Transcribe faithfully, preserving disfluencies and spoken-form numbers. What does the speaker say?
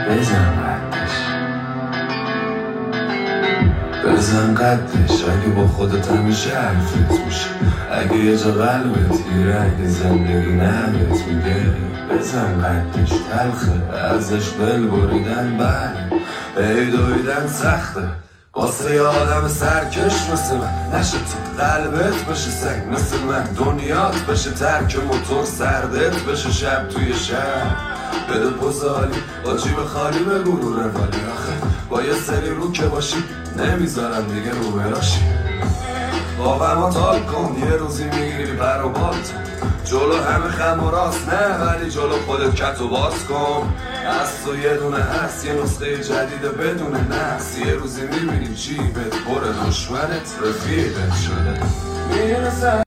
بزن قدش بزن قدش اگه با خودت همیشه حرفت میشه، اگه یه جا قلبت گیره، اگه زندگی نهبت میگه بزن قدش. تلخه ازش دل بریدن، بله پیداییدن سخته واسه یه آدم سرکش مثل من. نشه تو قلبت بشه سنگ مثل من، دنیات بشه ترک موتور، سردت بشه شب توی شب. بده پوزالی با جیب خالی به گروه روالی، آخه با یه سری رو که باشی نمیذارم دیگه رو براشی. باقما تال کن یه روزی میگیری پر و بات، جلو همه خم و راست نه، ولی جلو خودت کت و باز کن. از تو یه دونه هست یه نسخه جدیده بدون نقص، یه روزی میبینی جیبت پر دشمنت رفیقت شده. میرسه